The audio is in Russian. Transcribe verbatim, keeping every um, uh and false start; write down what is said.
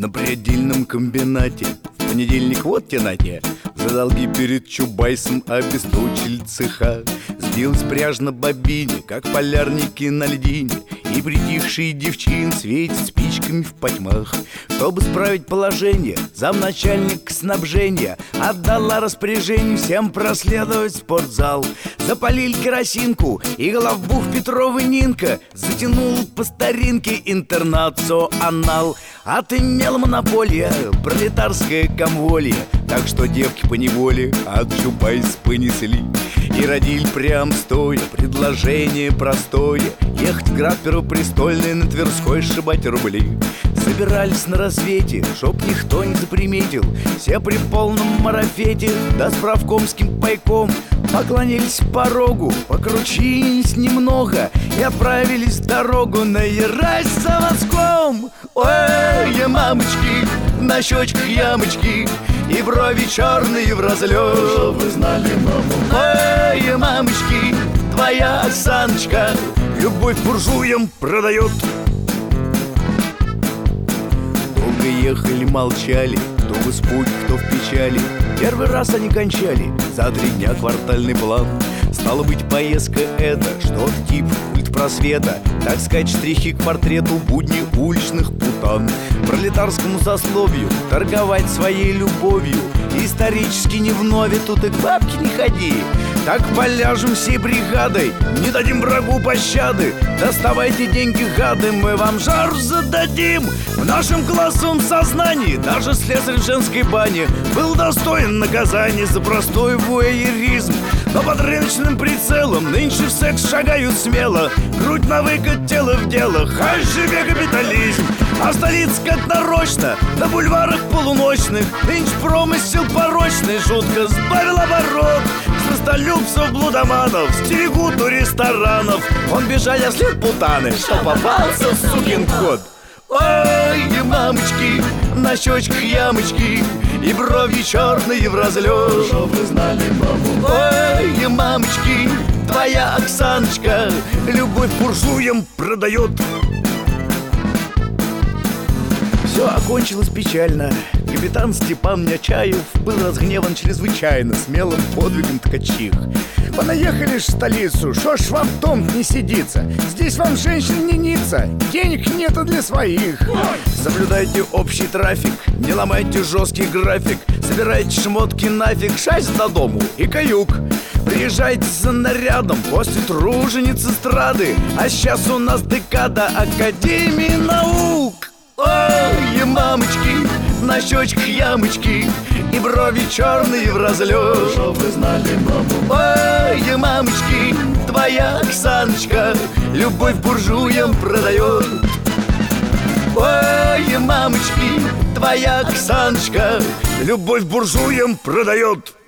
на предельном комбинате. В понедельник вот те на те за долги перед Чубайсом обесточили цеха. Сбилась пряжь на бобине, как полярники на льдине, и притихшие девчин светят спичками в потьмах. Чтобы справить положение, замначальник снабжения отдала распоряжение всем проследовать в спортзал. Запалили керосинку, и главбух Петрова Нинка затянул по старинке интернационал. Отымела монополия пролетарское комволье, так что девки поневоле от Чубайса понесли. И родили прям стоя предложение простое: ехать в град первопрестольный, на Тверской сшибать рубли. Собирались на рассвете, чтоб никто не заприметил, все при полном марафете, да с правкомским пайком. Поклонились порогу, покрутились немного и отправились в дорогу на Ярась заводском. Ой, мамочки, на щечках ямочки, и брови черные в разлет. Чтоб вы знали, маму. Ой, мамочки, твоя Оксаночка любовь буржуям продает. Долго ехали, молчали, кто в испуге, кто в печали. Первый раз они кончали за три дня квартальный план. Стало быть, поездка это что-то типа культ просвета, так сказать, штрихи к портрету будни уличных путан. Пролетарскому сословию торговать своей любовью исторически не вновь, тут и к бабке не ходи. Так поляжем всей бригадой, не дадим врагу пощады. Доставайте деньги, гады, мы вам жару зададим. В нашем классовом сознании даже слесарь в женской бане был достоин наказания за простой вуайеризм. Но под рыночным прицелом нынче в секс шагают смело, грудь на выкат, тело в дело, хай живе капитализм. А столица как нарочно, на бульварах полуночных нынче промысел порочный жутко сбавил оборот. Сластолюбцев, блудоманов стерегут у ресторанов. Он бежал, а след путаны, что попался сукин кот. Ой, мамочки, на щечках ямочки, и брови черные в разлет. Чтоб вы знали, маму. Ой, мамочки, твоя Оксаночка любовь буржуям продает. Все окончилось печально. Капитан Степан Нечаев был разгневан чрезвычайно смелым подвигом ткачих. Понаехали ж в столицу, шо ж вам в том не сидится? Здесь вам женщин не ниться, денег нету для своих. Соблюдайте общий трафик, не ломайте жесткий график, собирайте шмотки нафиг, шасть до дому и каюк. Приезжайте за нарядом после тружениц эстрады, а сейчас у нас декада Академии наук. Ой, мамочки, на щечках ямочки, и брови черные в разлет. Чтоб вы знали, маму. Ой, мамочки, твоя Оксаночка любовь буржуям продает. Ой, мамочки, твоя Оксаночка любовь буржуям продает.